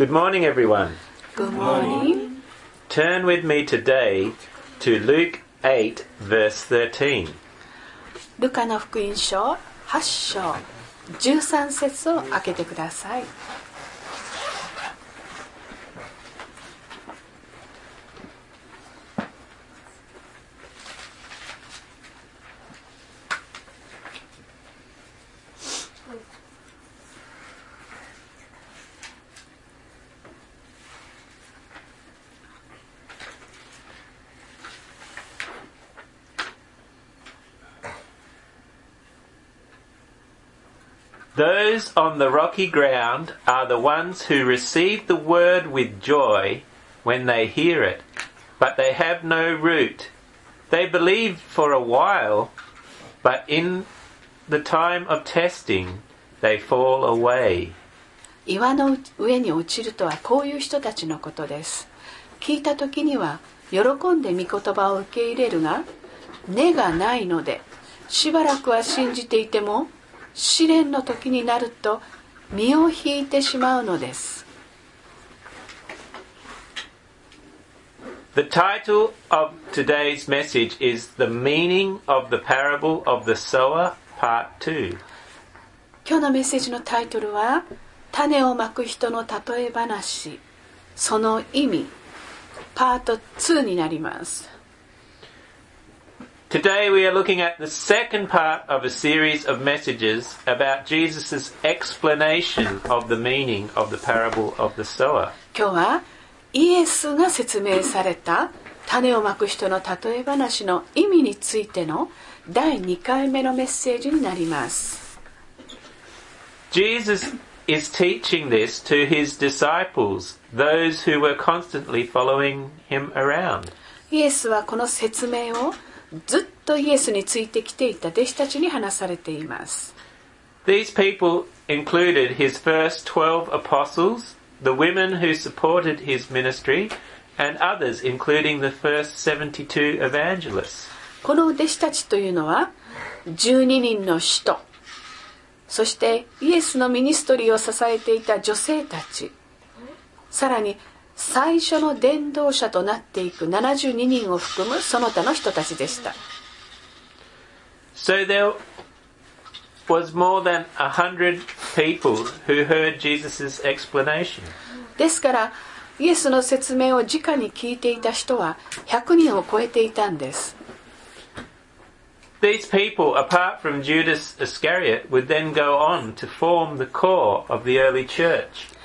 Good morning, everyone. Good morning. Turn with me today to Luke 8, verse 13. ルカの福音書8章13節を開けてください。 Those on the rocky ground are the ones who receive the word with joy when they hear it, but they have no root. They believe for a while, but in the time of testing, they fall away. 岩の上に落ちるとはこういう人たちのことです。聞いた時には喜んで御言葉を受け入れるが、根がないので、しばらくは信じていても、試練の時になると身を引いてしまうのです。 The title of today's message is The Meaning of the Parable of the Sower, Part 2. 今日のメッセージのタイトルは、種をまく人の例え話、その意味、パート2になります。 Today we are looking at the second part of a series of messages about Jesus' explanation of the meaning of the parable of the sower. 今日はイエスが説明された種をまく人の例え話の意味についての第2回目のメッセージになります。 Jesus is teaching this to his disciples, those who were constantly following him around. イエスはこの説明をずっとイエスについてきていた弟子たちに話されています。 These people included his first 12 apostles, the women who supported his ministry, and others, including the first 72 evangelists. この弟子たちというのは12人の使徒、そしてイエスのミニストリーを支えていた女性たち、さらに最初の伝道者となっていく72人を含むその他の人たちでした。 So there was more than 100 people who heard Jesus' explanation. ですからイエスの説明を直に聞いていた人は100人を超えていたんです。 These people, apart from Judas Iscariot, would then go on to form the core of the early church.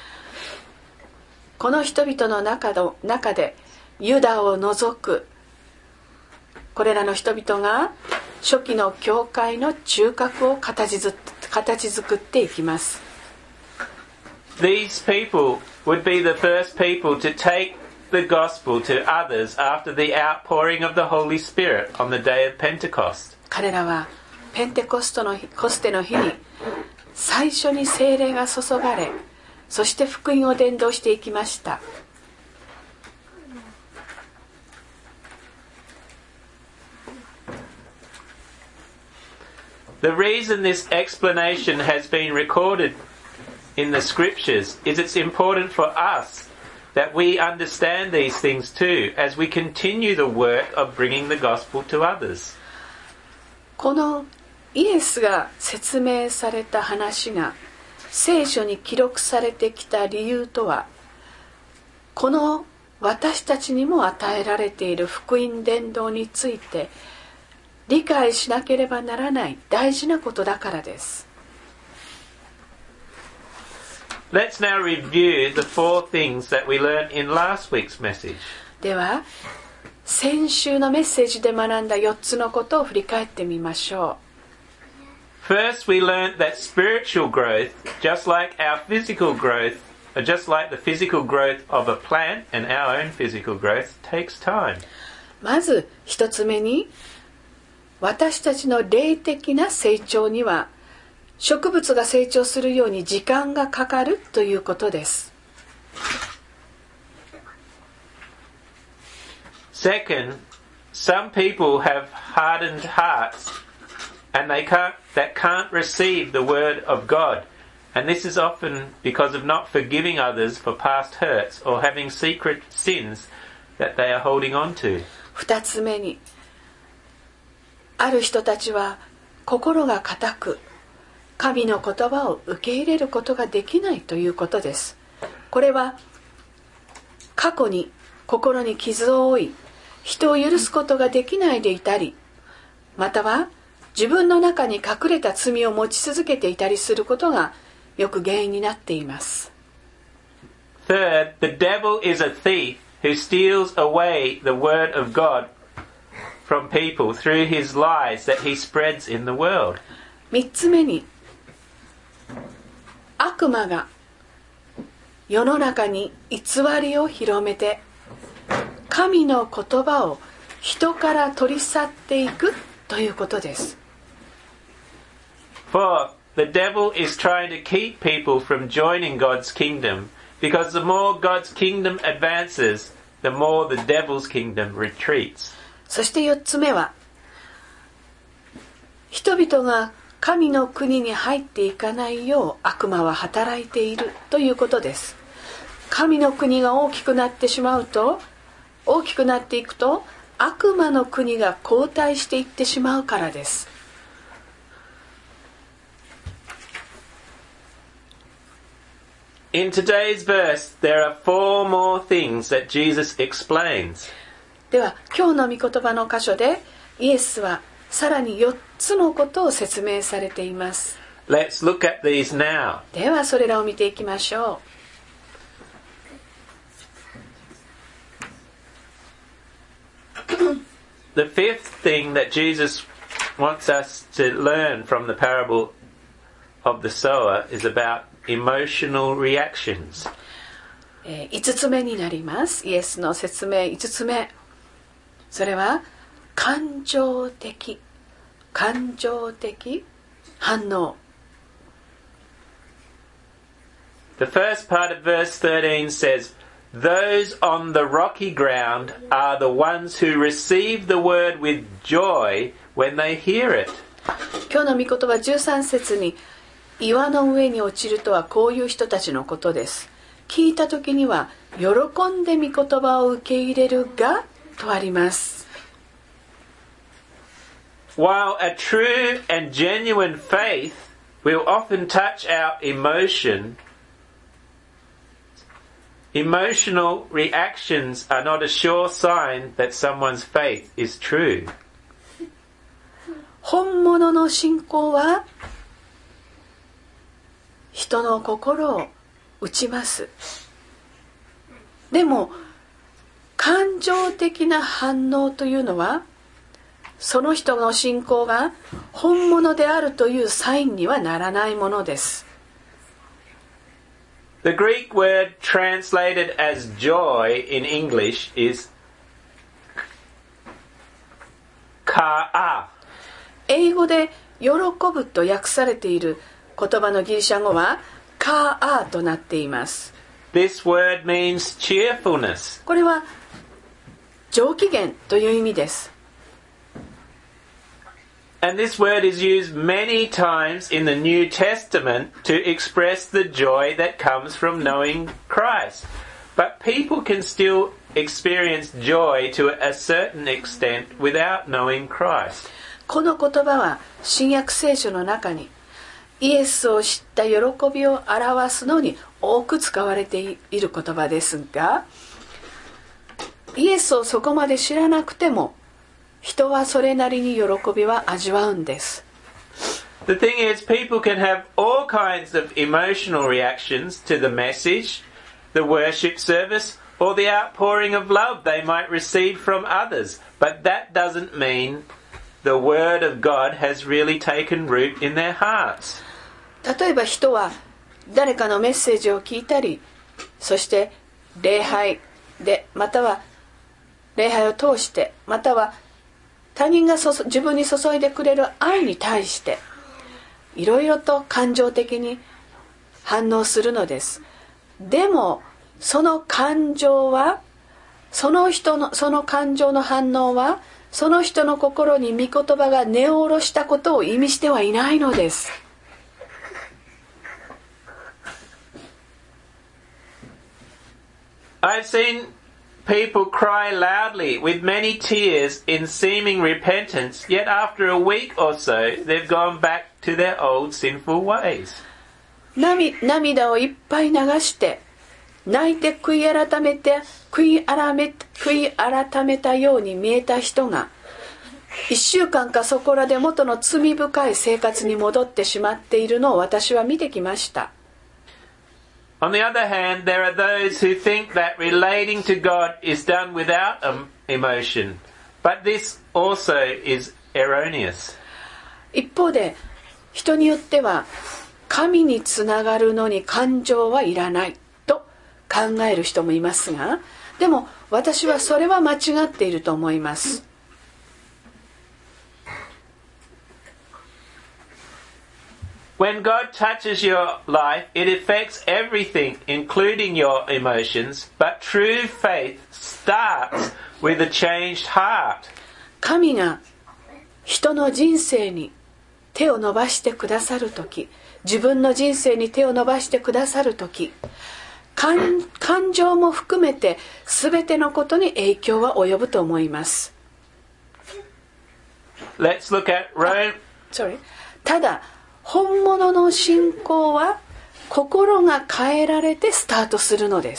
この人々の中でユダを除くこれらの人々が初期の教会の中核を形作っていきます。 These people would be the first people to take the gospel to others after the outpouring of the Holy Spirit on the day of Pentecost. 彼らはペンテコステの日に最初に聖霊が注がれ、そして福音を伝道していきました。 The reason this explanation has been recorded in the scriptures is it's important for us that we understand these things too as we continue the work of bringing the gospel to others. このイエスが説明された話が聖書に記録されてきた理由とは、この私たちにも与えられている福音伝道について理解しなければならない大事なことだからです。 Let's now review the 4 things that we learned in last week's message. では、先週のメッセージで学んだ4つのことを振り返ってみましょう。 First, we learned that spiritual growth, just like our physical growth, just like the physical growth of a plant and our own physical growth, takes time. まず一つ目に、私たちの霊的な成長には植物が成長するように時間がかかるということです。 Second, some people have hardened hearts and that can't receive the word of God And this is often because of not forgiving others for past hurts or having secret sins that they are holding on to. 2つ目に、ある人たちは心が固く、神の言葉を受け入れることができないということです。これは過去に心に傷を負い、人を許すことができないでいたり、または自分の中に隠れた罪を持ち続けていたりすることがよく原因になっています。 Third, the devil is a thief who steals away the word of God from people through his lies that he spreads in the world. 3つ目に、悪魔が世の中に偽りを広めて、神の言葉を人から取り去っていくということです。 Fourth, the devil is trying to keep people from joining God's kingdom because the more God's kingdom advances, the more the devil's kingdom retreats. そして4つ目は、人々が神の国に入っていかないよう悪魔は働いているということです。神の国が大きくなっていくと悪魔の国が後退していってしまうからです。 In today's verse, there are 4 more things that Jesus explains. では今日の御言葉の箇所でイエスはさらに4つのことを説明されています。 Let's look at these now. ではそれらを見ていきましょう。The fifth thing that Jesus wants us to learn from the parable of the sower is about emotional reactions. 5つ目になります。イエスの説明5つ目。それは感情的反応。 The first part of verse 13 says, Those on the rocky ground are the ones who receive the word with joy when they hear it. 今日の御言葉13節に、岩の上に落ちるとはこういう人たちのことです。聞いた時には喜んで御言葉を受け入れるがとあります。 While a true and genuine faith will often touch our emotional reactions are not a sure sign that someone's faith is true. 本物の信仰は人の心を打ちます。でも感情的な反応というのはその人の信仰が本物であるというサインにはならないものです。 The Greek word translated as joy in English is ka'a. 英語で喜ぶと訳されている言葉のギリシャ語はカーアーとなっています。 This word means cheerfulness. これは上機嫌という意味です。 And this word is used many times in the New Testament to express the joy that comes from knowing Christ. But people can still experience joy to a certain extent without knowing Christ. この言葉は新約聖書の中にイエスを知った喜びを表すのに多く使われている言葉ですが、イエスをそこまで知らなくても人はそれなりに喜びは味わうんです。 The thing is, people can have all kinds of emotional reactions to the message, the worship service, or the outpouring of love they might receive from others. But that doesn't mean the word of God has really taken root in their hearts. 例えば人は誰かのメッセージを聞いたり、そして礼拝でまたは礼拝を通してまたは他人が自分に注いでくれる愛に対していろいろと感情的に反応するのです。でもその感情はその感情の反応はその人の心に御言葉が根を下ろしたことを意味してはいないのです。 I've seen people cry loudly with many tears in seeming repentance, yet after a week or so they've gone back to their old sinful ways. 涙をいっぱい流して泣いて悔い改めたように見えた人が1週間かそこらで元の罪深い生活に戻ってしまっているのを私は見てきました。 On the other hand, there are those who think that relating to God is done without emotion, but this also is erroneous. 一方で人によっては神につながるのに感情はいらないと考える人もいますが、でも私はそれは間違っていると思います。 When God touches your life, it affects everything, including your emotions, but true faith starts with a changed heart. 神が人の人生に手を伸ばしてくださるとき、自分の人生に手を伸ばしてくださるとき、感情も含めて全てのことに影響は及ぶと思います。 Let's look at Rome. ただ、本物の信仰は心が変えられてスタートするのです。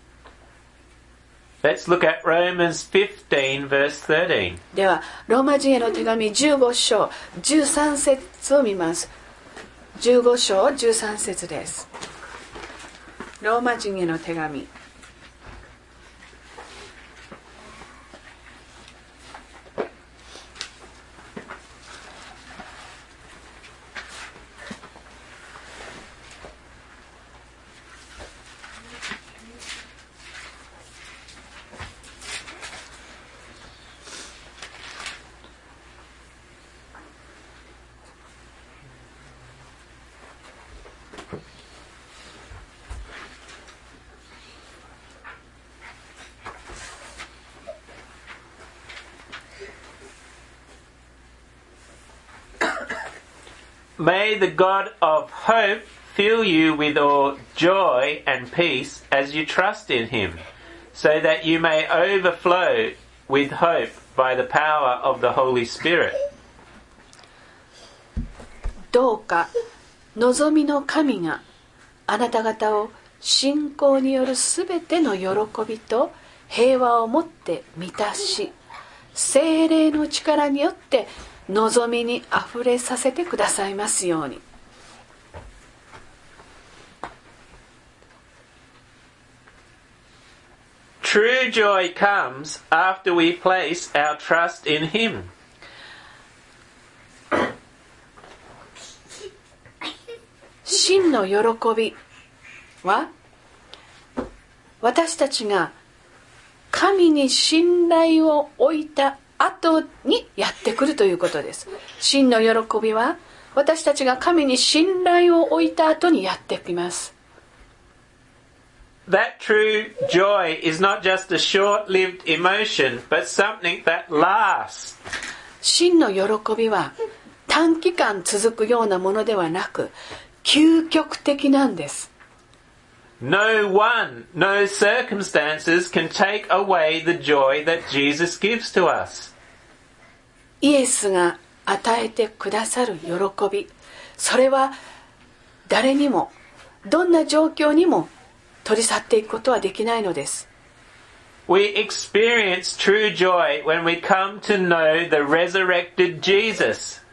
Let's look at Romans 15 verse 13. では、ローマ人への手紙15章13節を見ます。15章13節です。ローマ人への手紙。 May the God of hope fill you with all joy and peace as you trust in him, so that you may overflow with hope by the power of the Holy Spirit. どうか望みの神があなた方を信仰によるすべての喜びと平和をもって満たし、聖霊の力によって望みにあふれさせてくださいますように。 True joy comes after we place our trust in him. 真の喜びは私たちが神に信頼を置いた後にやってくるということです。真の喜びは私たちが神に信頼を置いた後にやってきます。 That true joy is not just a short-lived emotion, but something that lasts. 真の喜びは短期間続くようなものではなく、究極的なんです。 No circumstances can take away the joy that Jesus gives to us. イエスが与えてくださる喜び、それは誰にもどんな状況にも取り去っていくことはできないのです。 We experience true joy when we come to know the resurrected Jesus.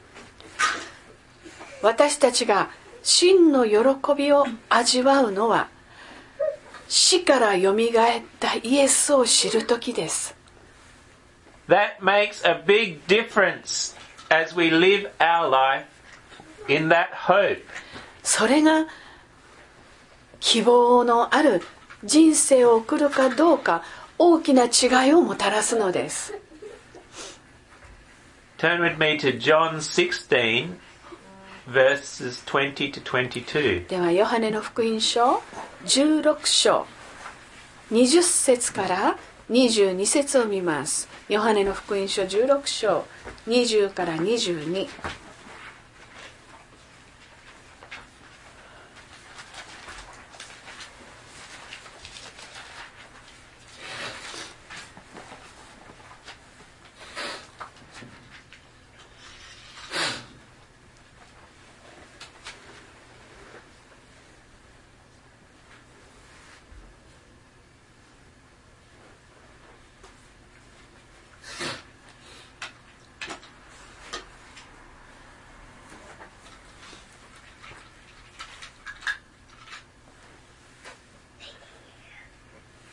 私たちが真の喜びを味わうのは死からよみがえったイエスを知るときです。 That makes a big difference as we live our life in that hope. それが希望のある人生を送るかどうか大きな違いをもたらすのです。 Turn with me to John 16 verses 20 to 22. ではヨハネの福音書16章20節から22節を見ます。ヨハネの福音書16章20から22。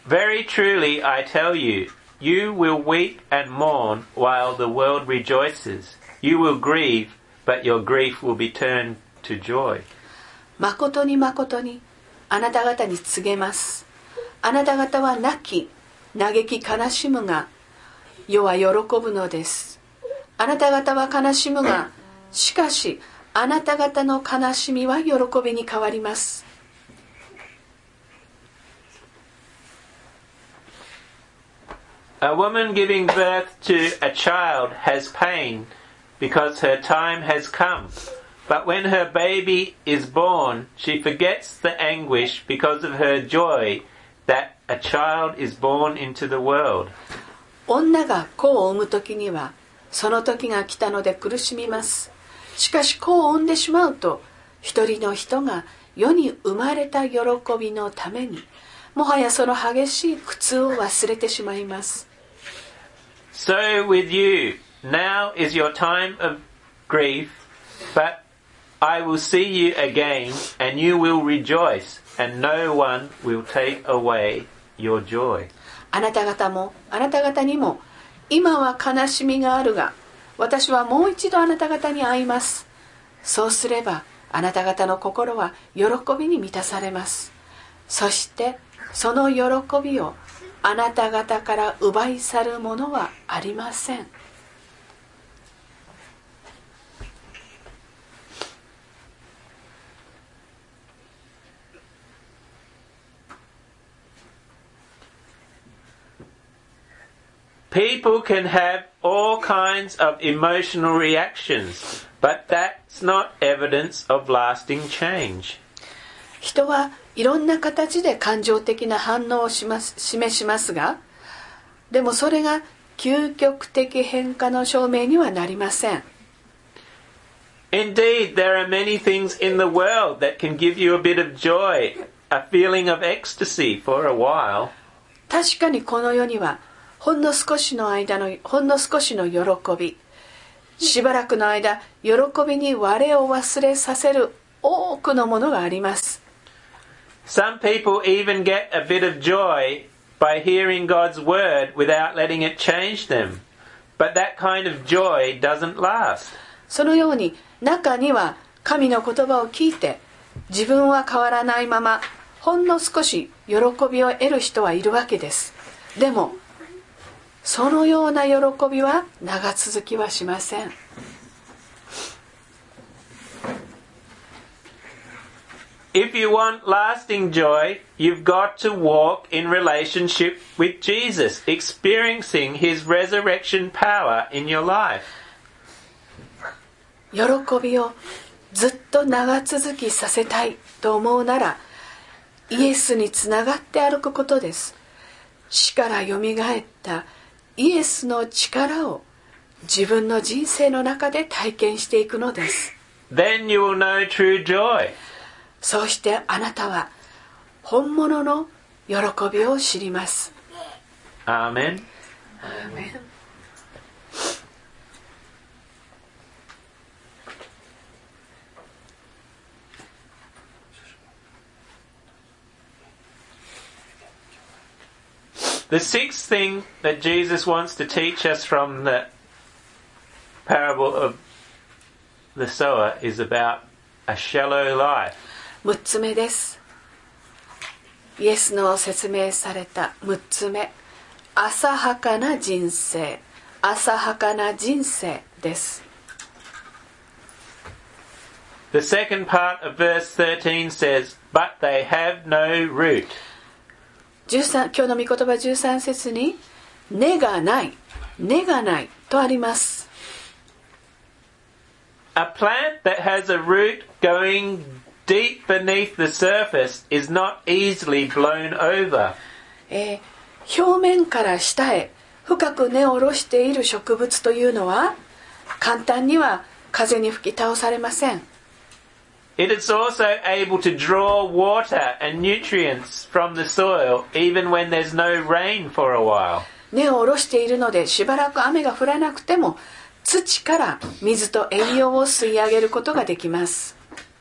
Very truly I tell you, you will weep and mourn while the world rejoices. You will grieve, but your grief will be turned to joy. 誠に誠にあなた方に告げます。あなた方は泣き、嘆き悲しむが、世は喜ぶのです。あなた方は悲しむが、しかしあなた方の悲しみは喜びに変わります。 A woman giving birth to a child has pain because her time has come. But when her baby is born, she forgets the anguish because of her joy that a child is born into the world. 女が子を産むときには、その時が来たので苦しみます。しかし子を産んでしまうと、一人の人が世に生まれた喜びのために、もはやその激しい苦痛を忘れてしまいます。 So with you, now is your time of grief, but I will see you again, and you will rejoice, and no one will take away your joy. あなた方にも、今は悲しみがあるが、私はもう一度あなた方に会います。そうすれば、あなた方の心は喜びに満たされます。そして、その喜びをあなた方から奪い去るものはありません。 People can have all kinds of emotional reactions, but that's not evidence of lasting change. 人はいろんな形で感情的な反応を示しますが、でもそれが究極的変化の証明にはなりません。 Indeed, there are many things in the world that can give you a bit of joy, a feeling of ecstasy for a while. 確かにこの世にはほんの少しの喜び、しばらくの間喜びに我を忘れさせる多くのものがあります。 Some people even get a bit of joy by hearing God's word without letting it change them. But that kind of joy doesn't last. そのように中には神の言葉を聞いて自分は変わらないままほんの少し喜びを得る人はいるわけです。でもそのような喜びは長続きはしません。 If you want lasting joy, you've got to walk in relationship with Jesus, experiencing his resurrection power in your life. 喜びをずっと長続きさせたいと思うなら、イエスにつながって歩くことです。死からよみがえったイエスの力を自分の人生の中で体験していくのです。 Then you will know true joy. そうしてあなたは本物の喜びを知ります。 Amen. Amen. The sixth thing that Jesus wants to teach us from the parable of the sower is about a shallow life. 6つ目です。イエスの説明された6つ目、浅はかな人生、浅はかな人生です。 The second part of verse 13 says, "But they have no root." 今日の御言葉13節に根がないとあります。 A plant that has a root going deep beneath the surface is not easily blown over. 表面から下へ深く根を下ろしている植物というのは簡単には風に吹き倒されません。 It is also able to draw water and nutrients from the soil even when there's no rain for a while. 根を下ろしているのでしばらく雨が降らなくても土から水と栄養を吸い上げることができます。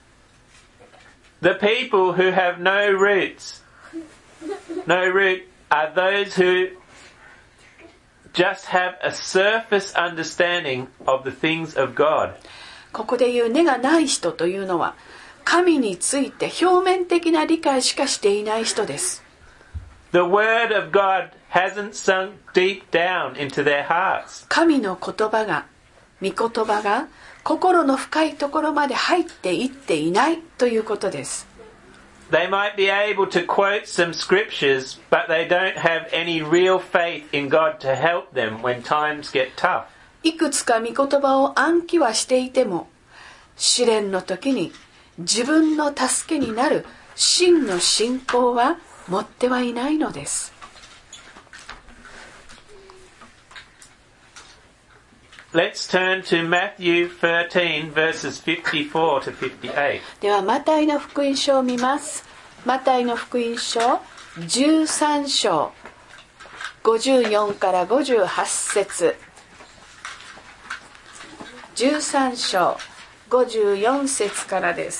The people who have no root are those who just have a surface understanding of the things of God. ここで言う根がない人というのは、神について表面的な理解しかしていない人です。 The word of God hasn't sunk deep down into their hearts. 神の言葉が、御言葉が心の深いところまで入っていっていないということです。 They might be able to quote some scriptures, but they don't have any real faith in God to help them when times get tough. いくつか御言葉を暗記はしていても、試練の時に自分の助けになる真の信仰は持ってはいないのです。 Let's turn to Matthew 13 verses 54 to 58. ではマタイの福音書を見ます。マタイの福音書13章54から58節。13章54節からです。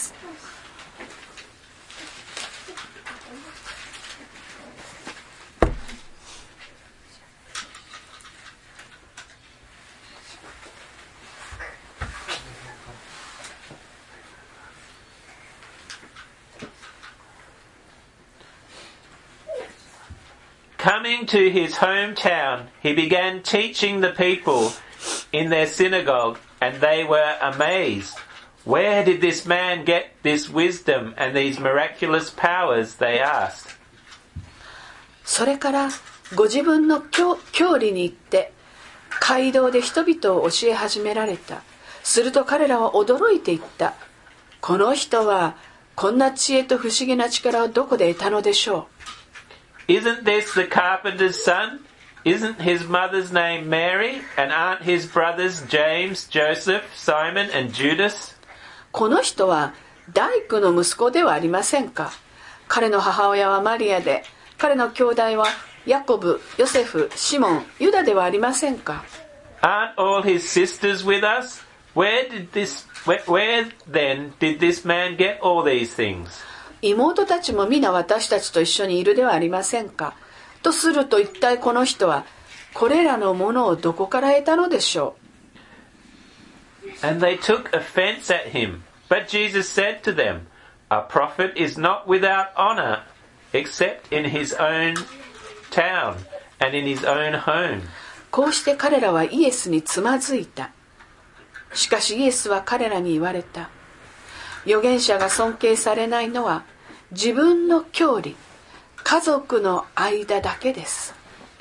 Coming to his hometown, he began teaching the people in their synagogue, and they were amazed. Where did this man get this wisdom and these miraculous powers? They asked. それからご自分の郷里に行って街道で人々を教え始められた。すると彼らは驚いていった。この人はこんな知恵と不思議な力をどこで得たのでしょう。 Isn't this the carpenter's son? Isn't his mother's name Mary? And aren't his brothers James, Joseph, Simon, and Judas? この人は大工の息子ではありませんか。彼の母親はマリアで、彼の兄弟はヤコブ、ヨセフ、シモン、ユダではありませんか。 Aren't all his sisters with us? Where then did this man get all these things? 妹たちも皆私たちと一緒にいるではありませんか。とすると一体この人はこれらのものをどこから得たのでしょう。And they took offense at him. But Jesus said to them, A prophet is not without honor, except in his own town and in his own home. こうして彼らはイエスにつまずいた。しかしイエスは彼らに言われた。預言者が尊敬されないのは自分の郷里、家族の間だけです。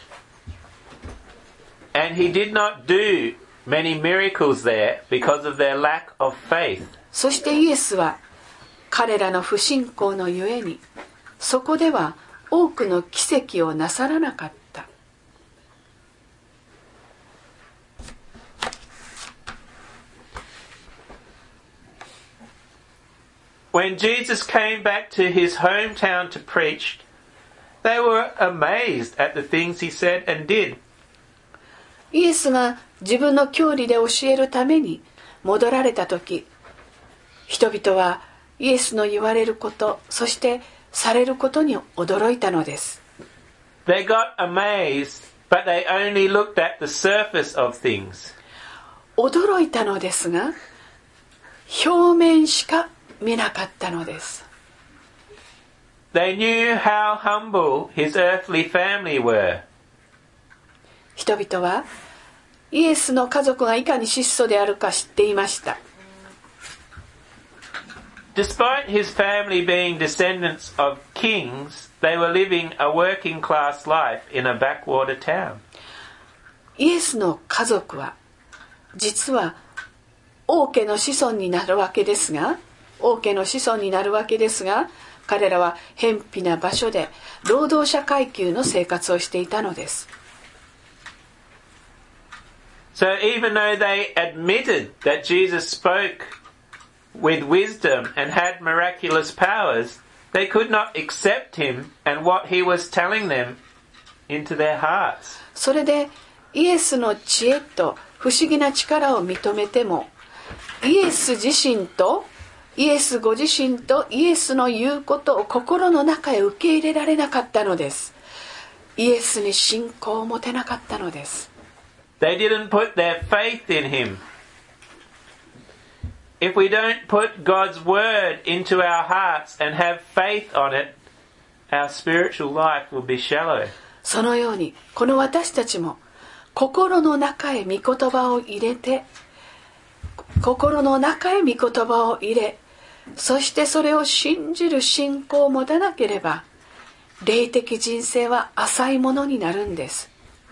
And he did not do many miracles there because of their lack of faith. そしてイエスは彼らの不信仰のゆえに、そこでは多くの奇跡をなさらなかった。 When Jesus came back to his hometown to preach, they were amazed at the things he said and did. イエスが自分の郷里で教えるために戻られた時、人々はイエスの言われること、そしてされることに驚いたのです。 They got amazed, but they only looked at the surface of things. 驚いたのですが、表面しか見なかったのです。 They knew how humble his earthly family were. 人々はイエスの家族がいかに質素であるか知っていました。 Despite his family being descendants of kings, they were living a working class life in a backwater town. イエスの家族は実は王家の子孫になるわけですが、彼らは偏僻な場所で労働者階級の生活をしていたのです。 So even though they admitted that Jesus spoke with wisdom and had miraculous powers, they could not accept him and what he was telling them into their hearts. それでイエスの知恵と不思議な力を認めても、イエスご自身とイエスの言うことを心の中へ受け入れられなかったのです。 イエスに信仰を持てなかったのです。 They didn't put their faith in him. If we don't put God's word into our hearts and have faith on it, our spiritual life will be shallow. そのようにこの私たちも心の中へ御言葉を入れて、心の中へ御言葉を入れ、そしてそれを信じる信仰を持たなければ、霊的人生は浅いものになるんです。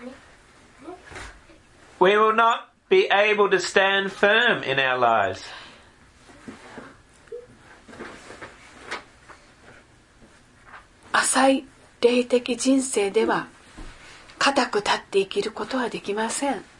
We will not be able to stand firm in our lives. 浅い霊的人生では固く立って生きることはできません。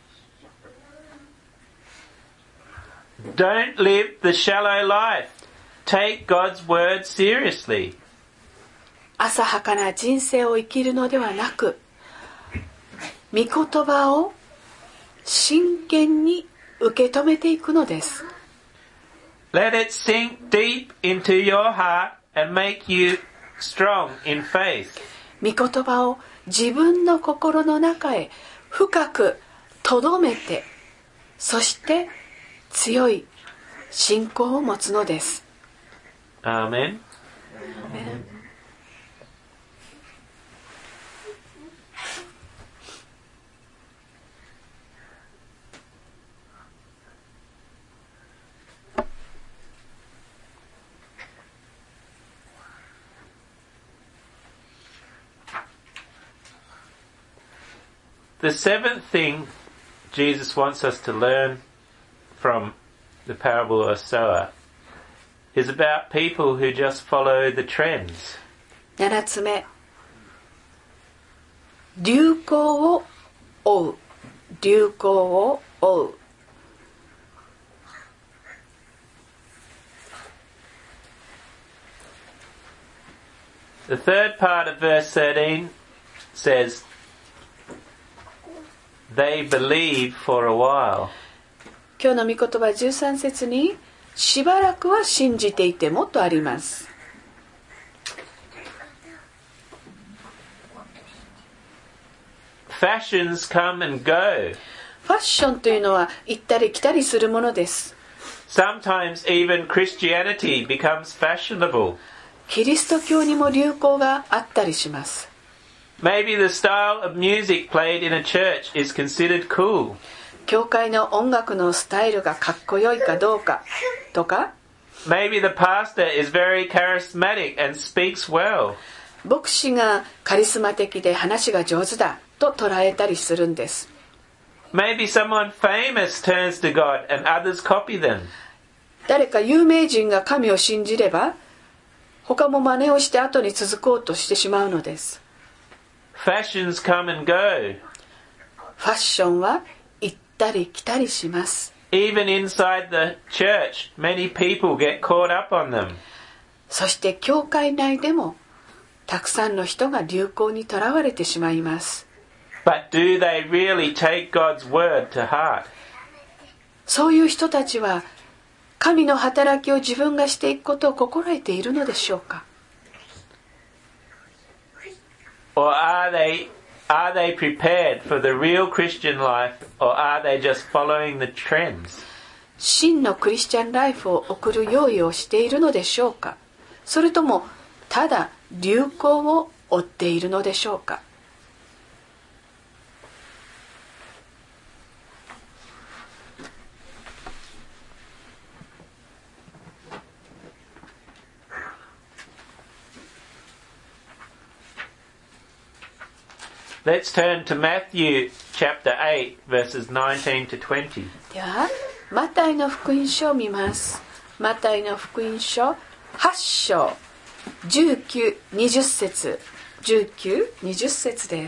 Don't live the shallow life. Take God's word seriously. 浅はかな人生を生きるのではなく、御言葉を真剣に受け止めていくのです。 Let it sink deep into your heart and make you strong in faith. 御言葉を自分の心の中へ深く留めて、そして強い信仰を持つのです。 Amen. The seventh thing Jesus wants us to learn from the parable of the sower is about people who just follow the trends. 7つ目、流行を追う。流行を追う。 The third part of verse 13 says, They believe for a while. 今日の御言葉13節に、しばらくは信じていてもとあります。 Fashions come and go. ファッションというのは行ったり来たりするものです。 Sometimes even Christianity becomes fashionable. キリスト教にも流行があったりします。 Maybe the style of music played in a church is considered cool. 教会の音楽のスタイルがかっこよいかどうかとか、 Maybe the pastor is very charismatic and speaks well. 牧師がカリスマ的で話が上手だと捉えたりするんです。 Maybe someone famous turns to God and others copy them. 誰か有名人が神を信じれば、他も真似をして後に続こうとしてしまうのです。 Fashions come and go. ファッションは行ったり来たりします。 Even inside the church, many people get caught up on them. そして教会内でもたくさんの人が流行にとらわれてしまいます。 But do they really take God's word to heart? そういう人たちは神の働きを自分がしていくことを心得ているのでしょうか。 Or are they prepared for the real Christian life, or are they just following the trends? 真のクリスチャンライフを送る用意をしているのでしょうか。それともただ流行を追っているのでしょうか。 Let's turn to Matthew chapter 8 verses 19 to 20. ではマタイの福音書を見ます。マタイの福音書8章19、20節19、20節です。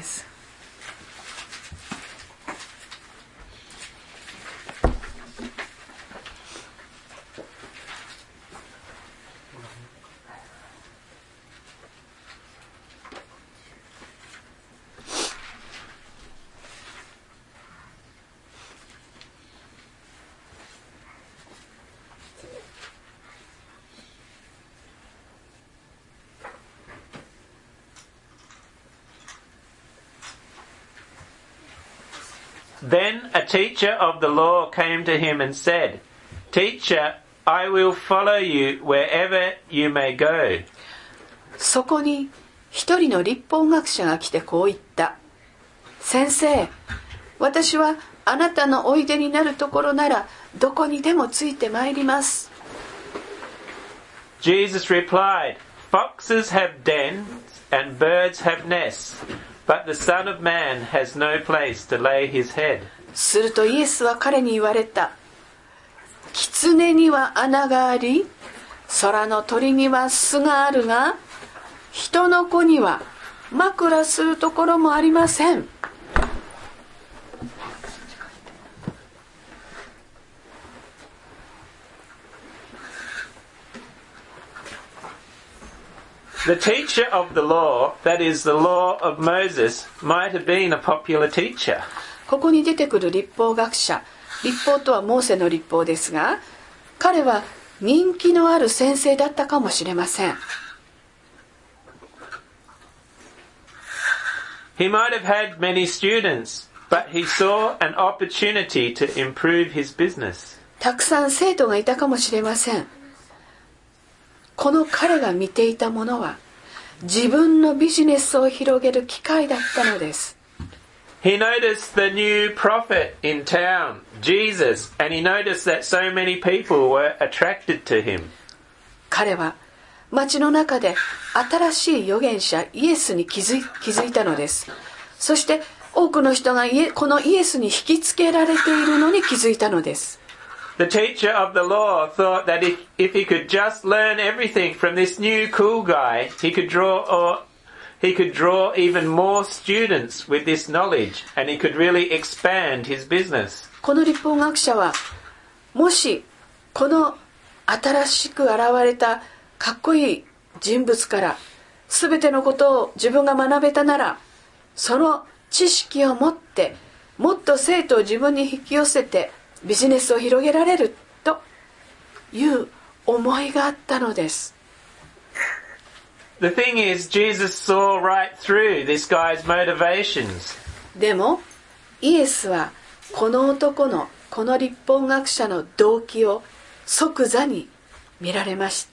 Then a teacher of the law came to him and said, Teacher, I will follow you wherever you may go. そこに一人の律法学者が来てこう言った。先生、私はあなたのおいでになるところならどこにでもついてまいります。 Jesus replied, Foxes have dens and birds have nests, but the Son of Man has no place to lay his head. するとイエスは彼に言われた。狐には穴があり、空の鳥には巣があるが、人の子には枕するところもありません。 The teacher of the law, that is the law of Moses, might have been a popular teacher. ここに出てくる律法学者、律法とはモーセの律法ですが、彼は人気のある先生だったかもしれません。 He might have had many students, but he saw an opportunity to improve his business. たくさん生徒がいたかもしれません。この彼が見ていたものは自分のビジネスを広げる機会だったのです。 He noticed the new prophet in town, Jesus, and he noticed that so many people were attracted to him. 彼は街の中で新しい預言者イエスに気づいたのです。そして多くの人がこのイエスに引きつけられているのに気づいたのです。 The teacher of the law thought that if he could just learn everything from this new cool guy, he could draw even more students with this knowledge, and he could really expand his business. この律法学者は、もしこの新しく現れたかっこいい人物から全てのことを自分が学べたなら、その知識を持ってもっと生徒を自分に引き寄せてビジネスを広げられるという思いがあったのです。 The thing is, Jesus saw right through this guy's motivations. でもイエスはこの男のこの律法学者の動機を即座に見られました。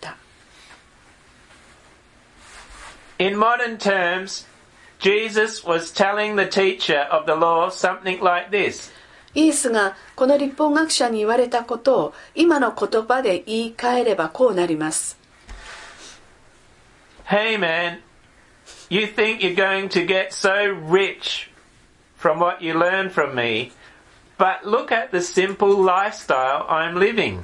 In modern terms, Jesus was telling the teacher of the law something like this. イエスがこの律法学者に言われたことを今の言葉で言い換えればこうなります。 Hey man, you think you're going to get so rich from what you learn from me, but look at the simple lifestyle I'm living.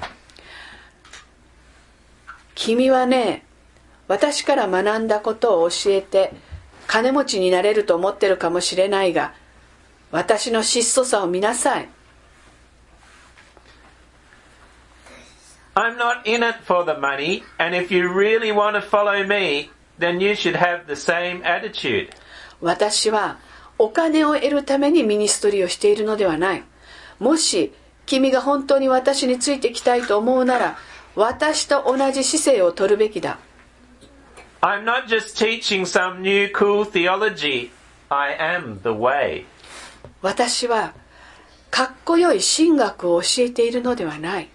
君はね、私から学んだことを教えて金持ちになれると思ってるかもしれないが、私の質素さを見なさい。I'm not in it for the money, and if you really want to follow me, then you should have the same attitude. 私はお金を得るためにミニストリーをしているのではない。もし君が本当に私についてきたいと思うなら、私と同じ姿勢を取るべきだ。I'm not just teaching some new cool theology. I am the way. 私はかっこよい神学を教えているのではない。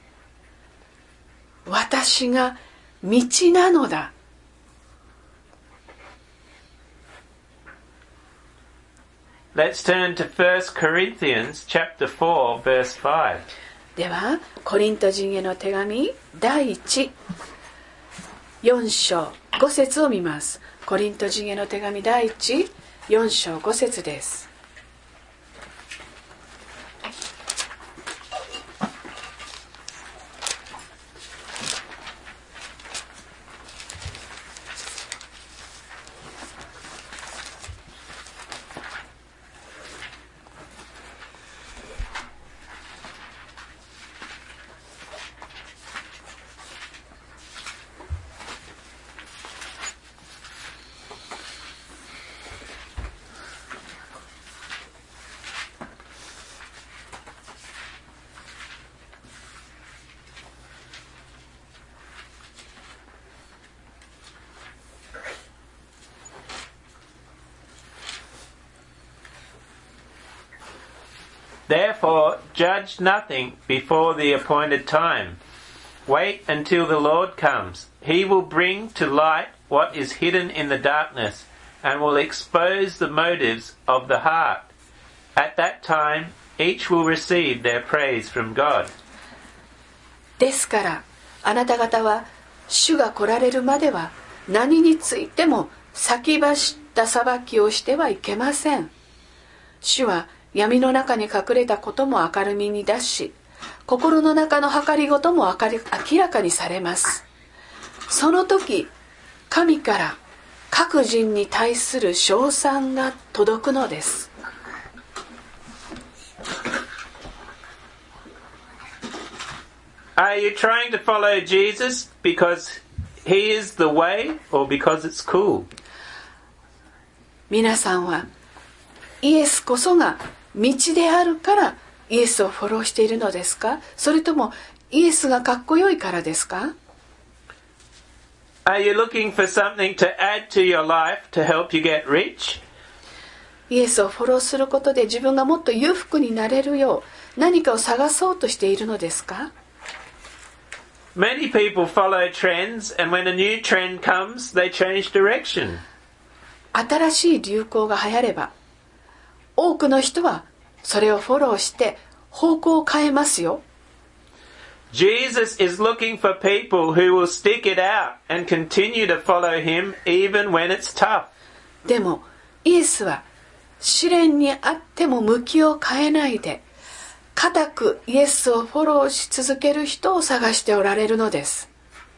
私が道なのだ。Let's turn to 1 Corinthians chapter 4 verse 5. ではコリント人への手紙第1、4章5節を見ます。コリント人への手紙第1、4章5節です。 Therefore, judge nothing before the appointed time. Wait until the Lord comes. He will bring to light what is hidden in the darkness and will expose the motives of the heart. At that time, each will receive their praise from God. ですから、あなた方は主が来られるまでは何についても先走った裁きをしてはいけません。主は闇の中に隠れたことも明るみに出し、心の中の計りごとも明らかにされます。その時、神から各人に対する称賛が届くのです。 Are you trying to follow Jesus because he is the way or because it's cool? 皆さんはイエスこそが道であるからイエスをフォローしているのですか？それともイエスがかっこよいからですか？ Are you looking for something to add to your life to help you get rich? イエスをフォローすることで自分がもっと裕福になれるよう何かを探そうとしているのですか？ Many people follow trends, and when a new trend comes, they change direction. 新しい流行が流行れば多くの人はそれをフォローして方向を変えますよ。 Jesus is looking for people who will stick it out and continue to follow him even when it's tough. でもイエスは試練にあっても向きを変えないで固くイエスをフォローし続ける人を探しておられるのです。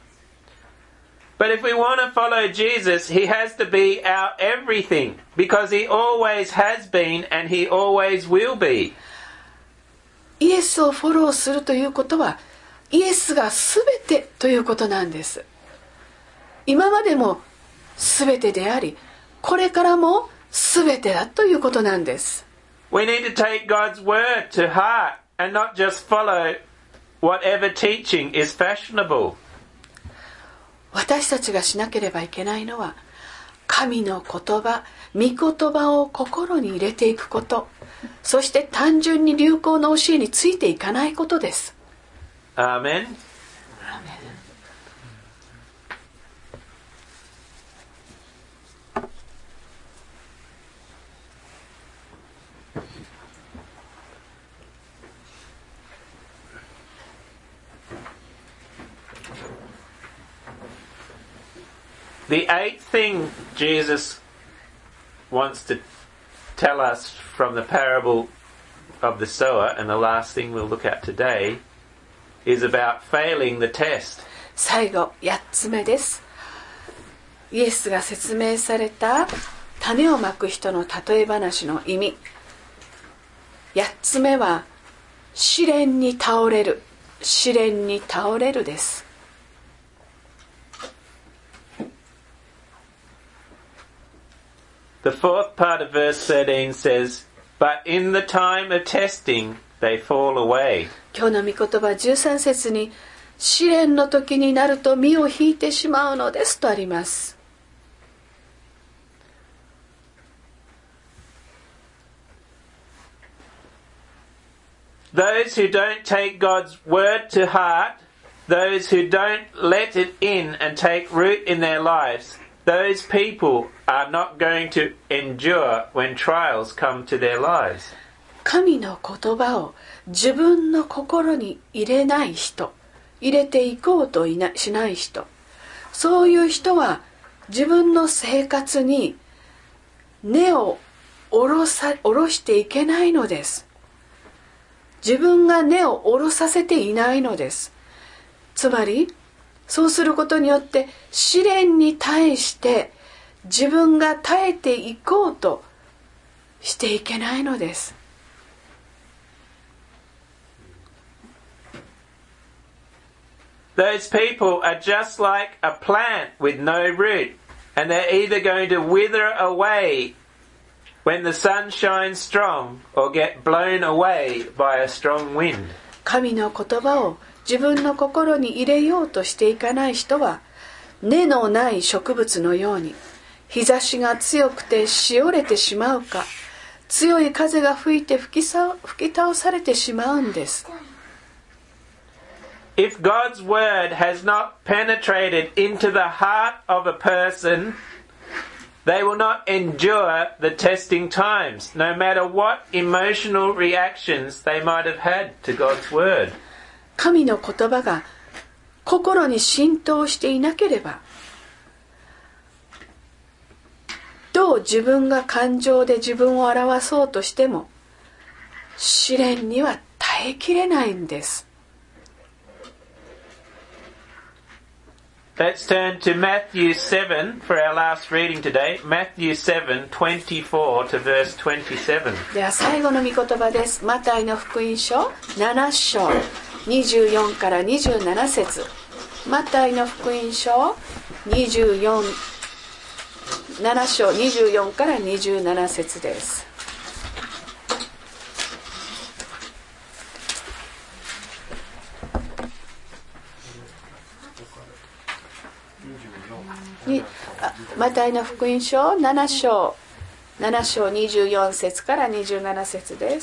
But if we want to follow Jesus, he has to be our everything, because he always has been and he always will be. イエスをフォローするということは、イエスがすべてということなんです。今までもすべてであり、これからもすべてだということなんです。 We need to take God's word to heart and not just follow whatever teaching is fashionable. 私たちがしなければいけないのは、神の言葉、御言葉を心に入れていくこと、そして単純に流行の教えについていかないことです。 アーメン。The eighth thing Jesus wants to tell us from the parable of the sower, and the last thing we'll look at today, is about failing the test. 最後、8つ目です。イエスが説明された種をまく人の例え話の意味。8つ目は、試練に倒れる、試練に倒れるです。 The fourth part of verse 13 says, But in the time of testing, they fall away. 今日の御言葉13節に、試練の時になると身を引いてしまうのですとあります。 Those who don't take God's word to heart, those who don't let it in and take root in their lives, those people are not going to endure when trials come to their lives. 神の言葉を自分の心に入れない人、入れていこうとしない人、そういう人は自分の生活に根を下ろしていけないのです。自分が根を下ろさせていないのです。つまり、そうすることによって試練に対して自分が耐えていこうとしていけないのです。 Those people are just like a plant with no root, and they're either going to wither away when the sun shines strong or get blown away by a strong wind. 神の言葉を自分の心に入れようとしていかない人は、根のない植物のように日差しが強くてしおれてしまうか、 強い風が吹いて吹き倒されてしまうんです。 If God's word has not penetrated into the heart of a person, they will not endure the testing times, no matter what emotional reactions they might have had to God's word. 神の言葉が心に浸透していなければ、どう自分が感情で自分を表そうとしても試練には耐えきれないんです。 Let's turn to Matthew 7 for our last reading today. Matthew 7:24 to verse 27. では最後の御言葉です。マタイの福音書7章24から27節。マタイの福音書7章24から27節です。マタイの福音書7章24節から27節です。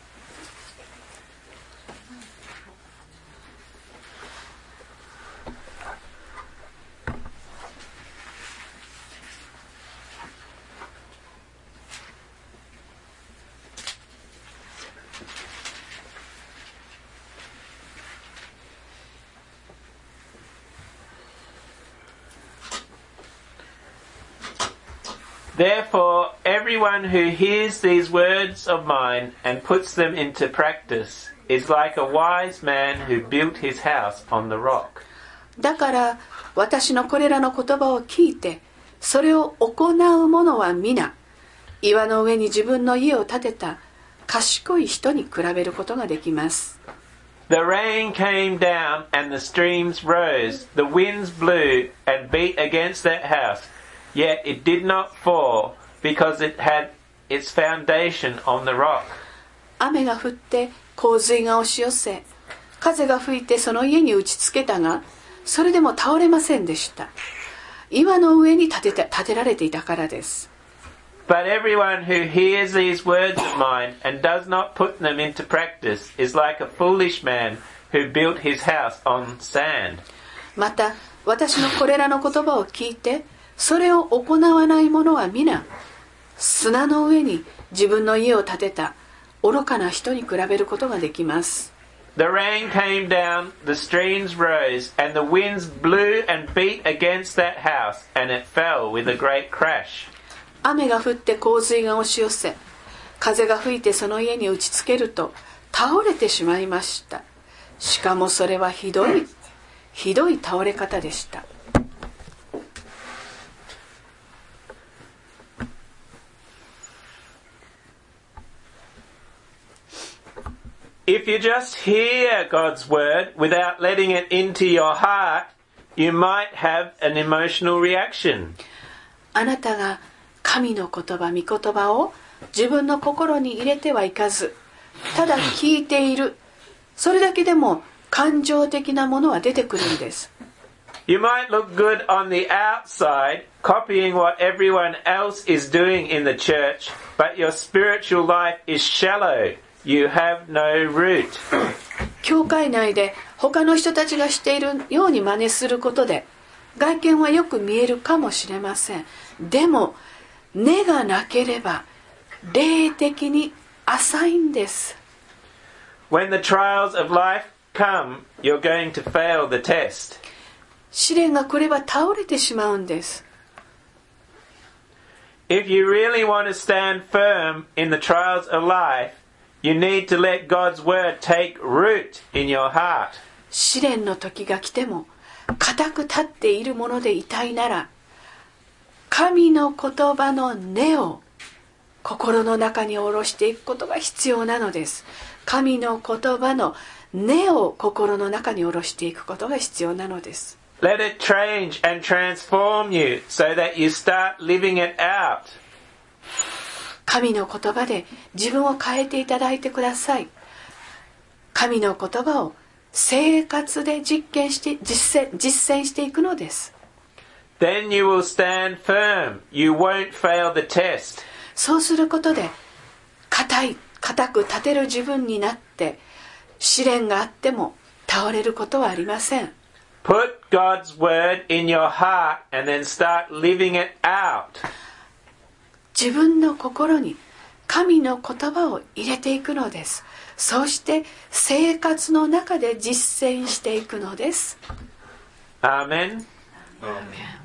Therefore, everyone who hears these words of mine and puts them into practice is like a wise man who built his house on the rock. だから私のこれらの言葉を聞いてそれを行う者は皆岩の上に自分の家を建てた賢い人に比べることができます。 The rain came down and the streams rose. The winds blew and beat against that house.Yet it did not fall because it had its foundation on the rock. 雨が降って洪水が押し寄せ、風が吹いてその家に打ちつけたが、それでも倒れませんでした。岩の上に建てられていたからです。 But everyone who hears these words of mine and does not put them into practice is like a foolish man who built his house on sand. また、私のこれらの言葉を聞いて、それを行わない者は皆砂の上に自分の家を建てた愚かな人に比べることができます。 The rain came down, the streams rose, and the winds blew and beat against that house, and it fell with a great crash. 雨が降って洪水が押し寄せ、風が吹いてその家に打ちつけると倒れてしまいました。しかもそれはひどい倒れ方でした。 If you just hear God's word without letting it into your heart, you might have an emotional reaction. あなたが神の言葉、御言葉を自分の心に入れてはいかず、ただ聞いている。それだけでも感情的なものは出てくるんです。 You might look good on the outside, copying what everyone else is doing in the church, but your spiritual life is shallow.You have no root. 教会内で他の人たちがしているように真似することで外見はよく見えるかもしれません。でも根がなければ霊的に浅いんです。 When the trials of life come, you're going to fail the test. 試練が来れば倒れてしまうんです。 If you really want to stand firm in the trials of life,You need to let God's word take root in your heart. 試練の時が来ても固く立っているものでいたいなら、神の言葉の根を心の中に下ろしていくことが必要なのです。神の言葉の根を心の中に下ろしていくことが必要なのです。 Let it change and transform you so that you start living it out. 神の言葉で自分を変えていただいてください。神の言葉を生活で実践していくのです。 Then you will stand firm. You won't fail the test. そうすることで固く立てる自分になって試練があっても倒れることはありません。 Put God's word in your heart and then start living it out. 自分の心に神の言葉を入れていくのです。そうして生活の中で実践していくのです。 Amen. Amen.